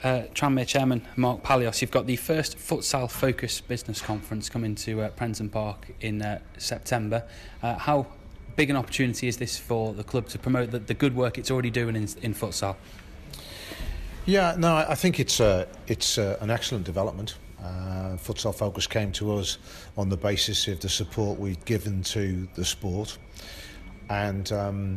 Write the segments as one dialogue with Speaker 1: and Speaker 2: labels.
Speaker 1: Tranmere Chairman Mark Palios, you've got the first futsal-focused business conference coming to Prenton Park in September. How big an opportunity is this for the club to promote the good work it's already doing in futsal?
Speaker 2: Yeah, no, I think it's an excellent development. Futsal Focus came to us on the basis of the support we'd given to the sport, and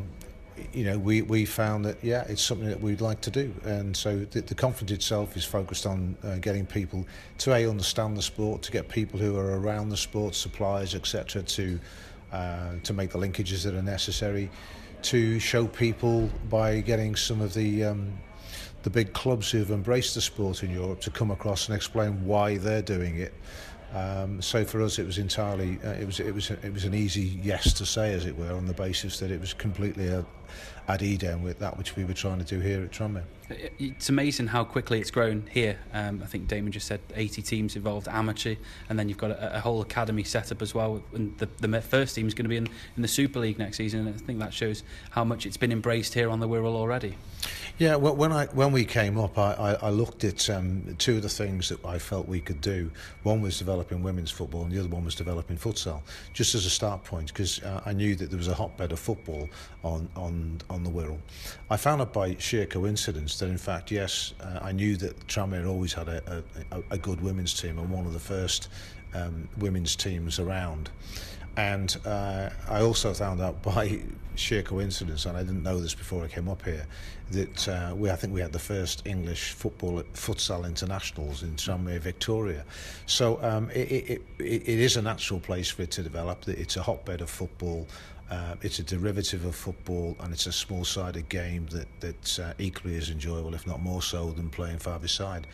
Speaker 2: we found that it's something that we'd like to do, and so the conference itself is focused on getting people to understand the sport, to get people who are around the sport, suppliers, etc., to make the linkages that are necessary, to show people by getting some of the big clubs who've embraced the sport in Europe to come across and explain why they're doing it. So for us, it was entirely it was an easy yes to say, as it were, on the basis that it was completely at Eden with that which we were trying to do here at Tranmere.
Speaker 1: It's amazing how quickly it's grown here. I think Damon just said 80 teams involved, amateur, and then you've got a whole academy set up as well. And the first team is going to be in the Super League next season, and I think that shows how much it's been embraced here on the Wirral already.
Speaker 2: Yeah, well, when we came up, I looked at two of the things that I felt we could do. One was developing women's football, and the other one was developing futsal, just as a start point, because I knew that there was a hotbed of football on the Wirral. I found out by sheer coincidence that, in fact, yes, I knew that Tranmere always had a good women's team, and one of the first women's teams around. And I also found out by sheer coincidence, and I didn't know this before I came up here, that I think we had the first English futsal internationals in Tranmere, Victoria. So it is a natural place for it to develop. It's a hotbed of football. It's a derivative of football, and it's a small-sided game that's equally as enjoyable, if not more so, than playing five-a-side.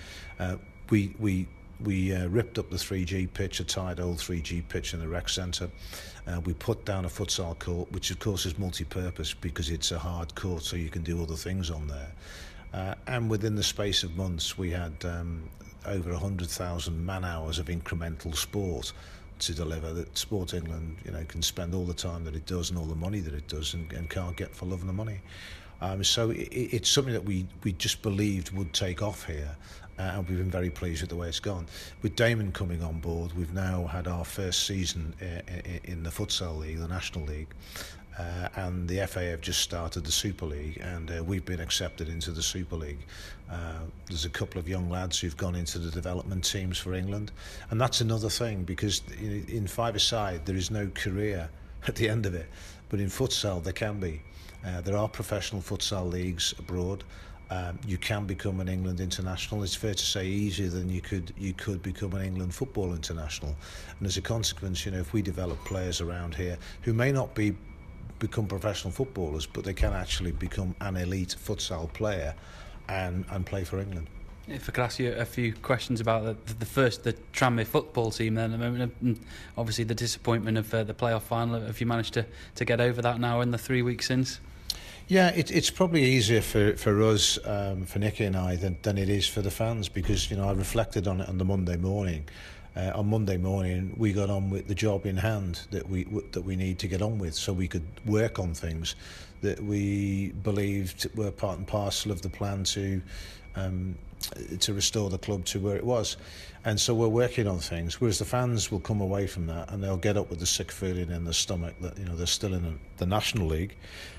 Speaker 2: We ripped up the 3G pitch, a tied old 3G pitch in the rec centre. We put down a futsal court, which of course is multi-purpose because it's a hard court, so you can do other things on there. And within the space of months, we had over 100,000 man-hours of incremental sport to deliver, that Sport England can spend all the time that it does and all the money that it does and can't get for love of the money. So it's something that we just believed would take off here, and we've been very pleased with the way it's gone. With Damon coming on board, we've now had our first season in the Futsal League, the National League, and the FA have just started the Super League, and we've been accepted into the Super League. There's a couple of young lads who've gone into the development teams for England, and that's another thing, because in five-a-side there is no career at the end of it, but in futsal there can be. There are professional futsal leagues abroad. You can become an England international. It's fair to say easier than you could become an England football international. And as a consequence, if we develop players around here who may not become professional footballers, but they can actually become an elite futsal player and play for England.
Speaker 1: If I could ask you a few questions about the Tranmere football team then, at the moment, and obviously the disappointment of the playoff final. Have you managed to get over that now in the 3 weeks since?
Speaker 2: Yeah, it's probably easier for us, for Nicky and I, than it is for the fans, because I reflected on it on the Monday morning. On Monday morning, we got on with the job in hand that we need to get on with, so we could work on things that we believed were part and parcel of the plan to restore the club to where it was. And so we're working on things, whereas the fans will come away from that and they'll get up with the sick feeling in their stomach that they're still in the National League,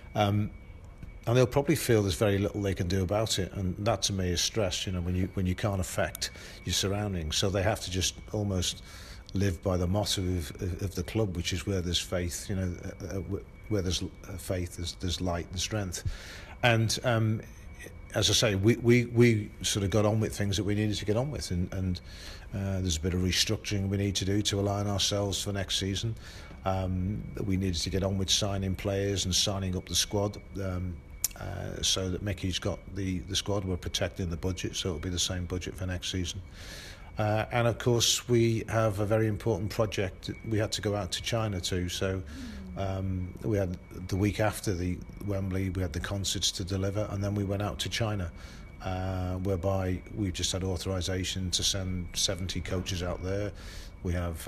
Speaker 2: and they'll probably feel there's very little they can do about it, and that to me is stress, when you can't affect your surroundings. So they have to just almost live by the motto of the club, which is where there's faith, where there's faith, there's light and strength. And as I say, we sort of got on with things that we needed to get on with, and there's a bit of restructuring we need to do to align ourselves for next season. We needed to get on with signing players and signing up the squad, so that Mickey's got the squad. We're protecting the budget, so it'll be the same budget for next season. And of course, we have a very important project that we had to go out to China to. So we had the week after the Wembley, we had the concerts to deliver, and then we went out to China, whereby we've just had authorization to send 70 coaches out there. We have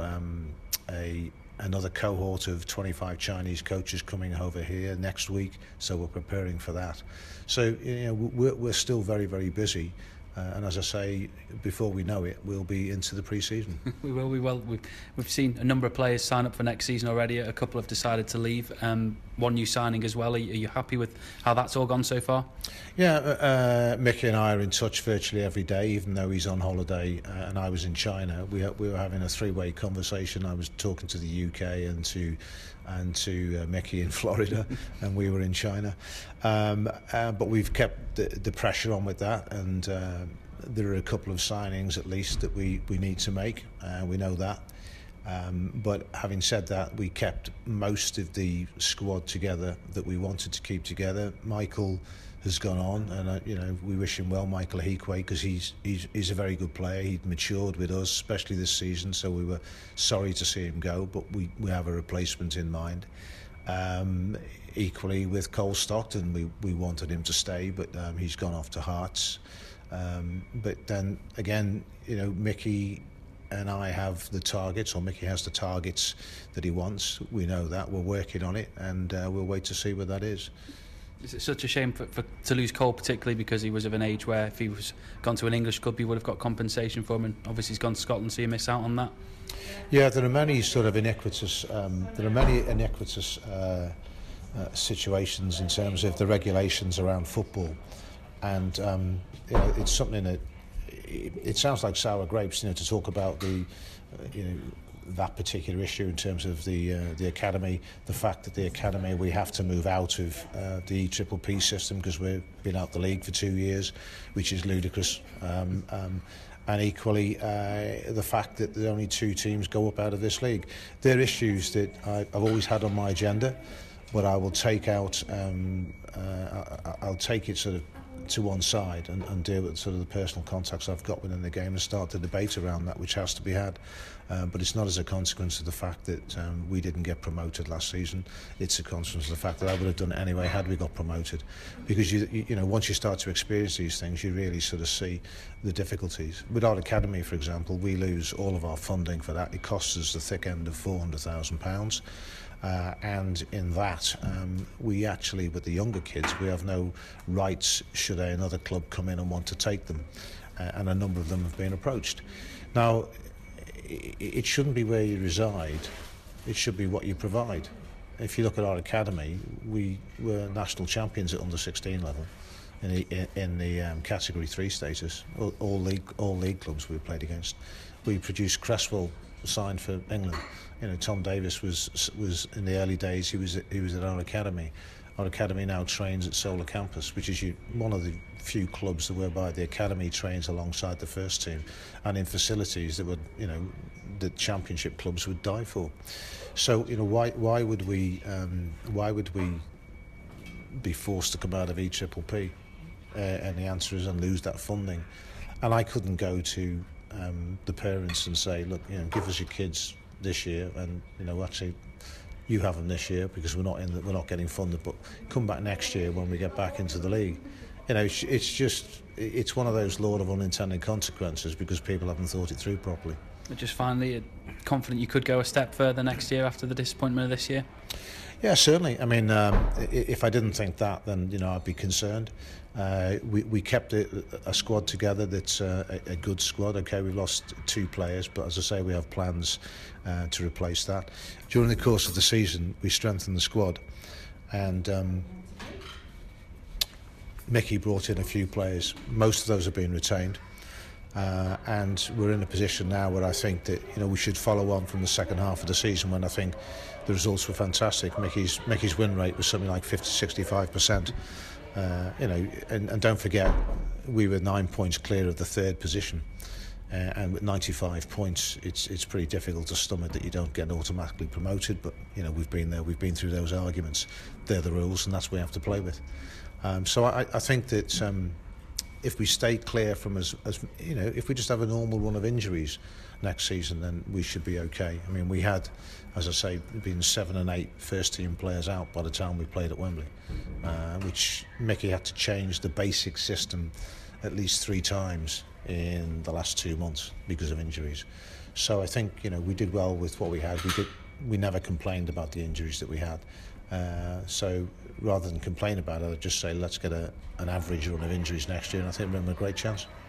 Speaker 2: another cohort of 25 Chinese coaches coming over here next week, so we're preparing for that. So we're still very, very busy, And as I say, before we know it, we'll be into the pre-season.
Speaker 1: We will. We've seen a number of players sign up for next season already. A couple have decided to leave. One new signing as well. Are you happy with how that's all gone so far?
Speaker 2: Yeah, Mickey and I are in touch virtually every day, even though he's on holiday and I was in China. We were having a three-way conversation. I was talking to the UK and to Mickey in Florida, and we were in China. But we've kept the pressure on with that, and there are a couple of signings at least that we need to make. We know that. But having said that, we kept most of the squad together that we wanted to keep together. Michael has gone on, and we wish him well, Michael Hikwe, because he's a very good player. He'd matured with us, especially this season, so we were sorry to see him go, but we have a replacement in mind. Equally with Cole Stockton, we wanted him to stay, but he's gone off to Hearts. But then again, Mickey and I have the targets, or Mickey has the targets that he wants. We know that. We're working on it, and we'll wait to see what that is.
Speaker 1: Is it such a shame to lose Cole, particularly because he was of an age where if he was gone to an English club, you would have got compensation for him, and obviously he's gone to Scotland, so you miss out on that?
Speaker 2: Yeah, there are many sort of iniquitous. Situations in terms of the regulations around football, and it's something that it sounds like sour grapes, to talk about the that particular issue in terms of the academy, the fact that the academy, we have to move out of the EPPP system because we've been out the league for 2 years, which is ludicrous. And equally, the fact that the only 2 teams go up out of this league. They're issues that I've always had on my agenda, but I will take out. I'll take it sort of to one side and deal with sort of the personal contacts I've got within the game and start the debate around that, which has to be had. But it's not as a consequence of the fact that we didn't get promoted last season. It's a consequence of the fact that I would have done it anyway had we got promoted. Because you once you start to experience these things, you really sort of see the difficulties. With our academy, for example, we lose all of our funding for that. It costs us the thick end of £400,000. And in that, we actually, with the younger kids, we have no rights should another club come in and want to take them. And a number of them have been approached. Now, it shouldn't be where you reside, it should be what you provide. If you look at our academy, we were national champions at under 16 level in the category 3 status, all league clubs we played against. We produced Cresswell, signed for England. Tom Davis was in the early days. He was at our academy. Our academy now trains at Solar Campus, which is one of the few clubs whereby the academy trains alongside the first team, and in facilities that would the championship clubs would die for. So why would we be forced to come out of EPPP? And the answer is and lose that funding. And I couldn't go to the parents and say, look, give us your kids this year, and actually you have them this year because we're not getting funded, but come back next year when we get back into the league. It's one of those law of unintended consequences because people haven't thought it through properly.
Speaker 1: Just finally, confident you could go a step further next year after the disappointment of this year? Yeah,
Speaker 2: certainly. I mean, if I didn't think that, then I'd be concerned. We kept a squad together that's a good squad. Okay, we've lost 2 players, but as I say, we have plans to replace that. During the course of the season, we strengthened the squad, and Mickey brought in a few players. Most of those have been retained. And we're in a position now where I think that we should follow on from the second half of the season when I think the results were fantastic. Mickey's win rate was something like 50-65%. And don't forget, we were 9 points clear of the 3rd position, and with 95 points, it's pretty difficult to stomach that you don't get automatically promoted. But we've been there, we've been through those arguments. They're the rules, and that's what we have to play with. So I think that. If we stay clear from if we just have a normal run of injuries next season, then we should be okay. I mean, we had, as I say, been 7 and 8 first team players out by the time we played at Wembley, which Mickey had to change the basic system at least 3 times in the last 2 months because of injuries. So I think we did well with what we had. We never complained about the injuries that we had. So rather than complain about it, I'd just say let's get an average run of injuries next year, and I think we're in a great chance.